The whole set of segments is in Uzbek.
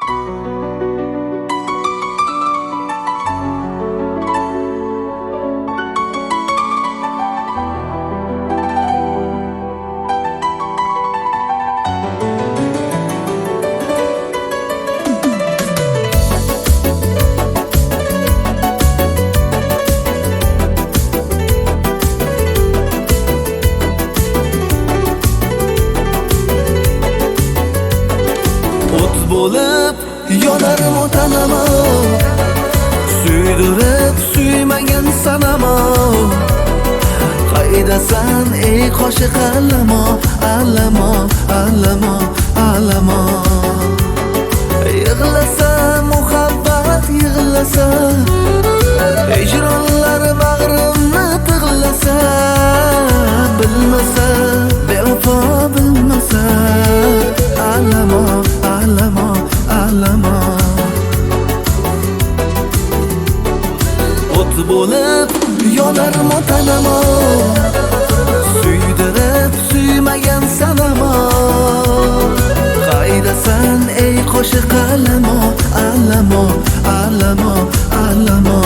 Bo'lib yonar tanama, suydirib suymagan sanama. Qaydasan ey qo'shiq allamo, allamo, allamo, allamo. Yig'lasa muhabbat yig'lasa, hijronlar bag'rimni tig'lasa, bilmasa bevafo bilmasa, allamo, allamo, allamo. O't bo'lib yonar tanama, suydirib suymagan sanama. Qaydasan ey qo'shiq allamo, allamo, allamo, allamo.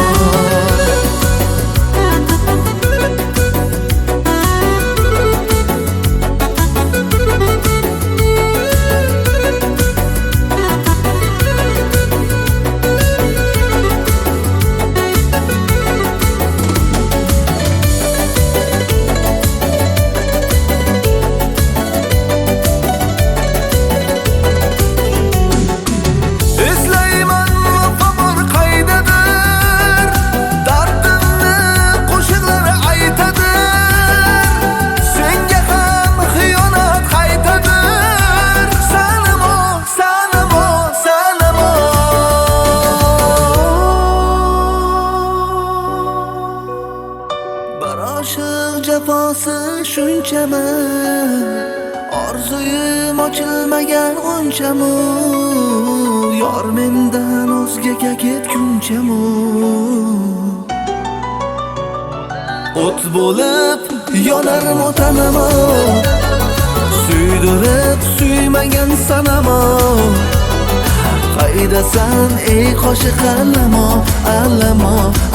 Oshiq jafosi shunchami, orzuyim ochilmagan unchami, yor mendan o'zgaga ketgunchami. O't bo'lib yonar tanama, suydirib suymagan sanama. Qaydasan ey qo'shiq allamo, allamo,